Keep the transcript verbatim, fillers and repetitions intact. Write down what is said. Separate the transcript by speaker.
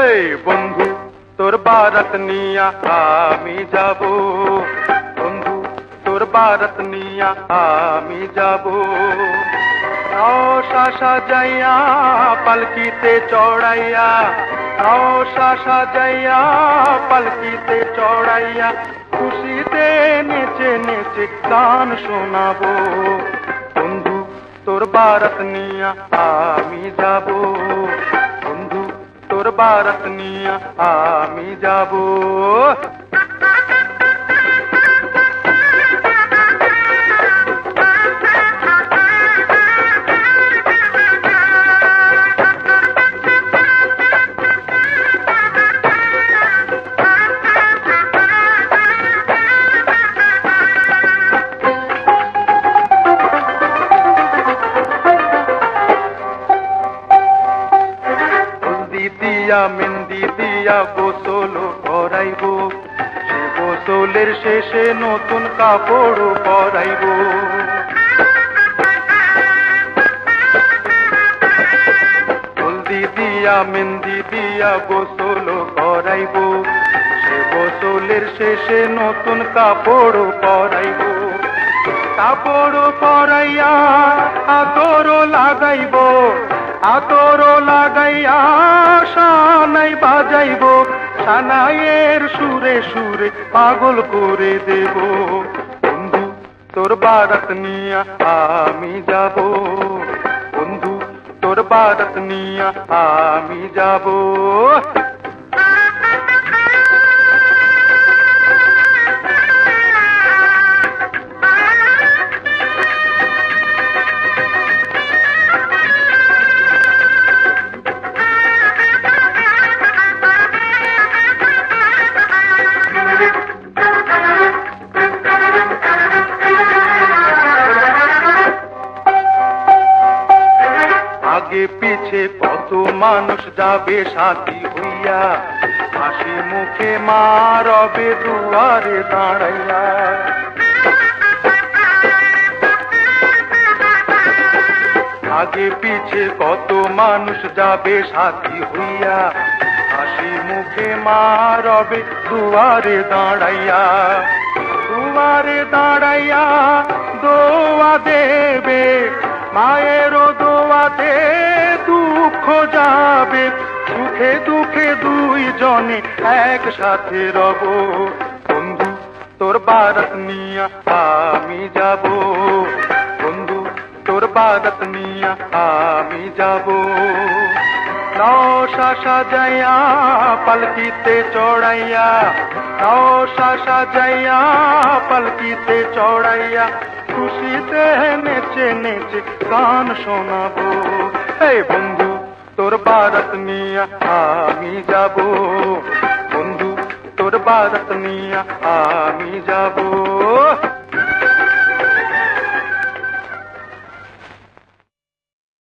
Speaker 1: এই বন্ধু তোর বারাত নিয়া আমি যাব, বন্ধু তোর বারাত নিয়া আমি যাব। নওশা সাজাইয়া পালকিতে চড়াইয়া, নওশা সাজাইয়া পালকিতে চড়াইয়া, খুশিতে নেচে নেচে গান শোনাবো। বন্ধু তোর বারাত নিয়া আমি যাব, বন্ধু তোর বারাত নিয়া আমি যাব। দিয়া মেহেন্দি দিয়া গোসল করাইব, সে গোসলের শেষে নতুন কাপড় পরাইব। হলদি দিয়া মেহেন্দি দিয়া গোসল করাইব, সে গোসলের শেষে নতুন কাপড় পরাইব। কাপড় পরাইয়া আতর লাগাইব, আতর লাগাইয়া সানাই বাজাইব, সানাইয়ের সুরে সুরে পাগল করে দেব। বন্ধু তোর বারাত নিয়া আমি যাব, বন্ধু তোর বারাত নিয়া আমি যাব। আগে পিছে কত মানুষ যাবে সাথী হইয়া, হাসি মুখে মা রবে দুয়ারে দাঁড়াইয়া। আগে পিছে কত মানুষ যাবে সাথী হইয়া, হাসি মুখে মা রবে দুয়ারে দাঁড়াইয়া। দুয়ারে দাঁড়াইয়া দোয়া দেবে, মায়েরও দোয়াতে দুঃখ যাবে, সুখে দুঃখে দুই জনে একসাথে রব। বন্ধু তোর বারাত নিয়া আমি যাব, বন্ধু তোর বারাত নিয়া আমি যাব। নওশা সাজাইয়া পালকিতে চড়াইয়া, নওশা সাজাইয়া পালকিতে চড়াইয়া, খুশিতে নেচে নেচে গান শোনাবো। এই বন্ধু তোর বারাত নিয়া আমি যাব, বন্ধু তোর বারাত নিয়া আমি যাব।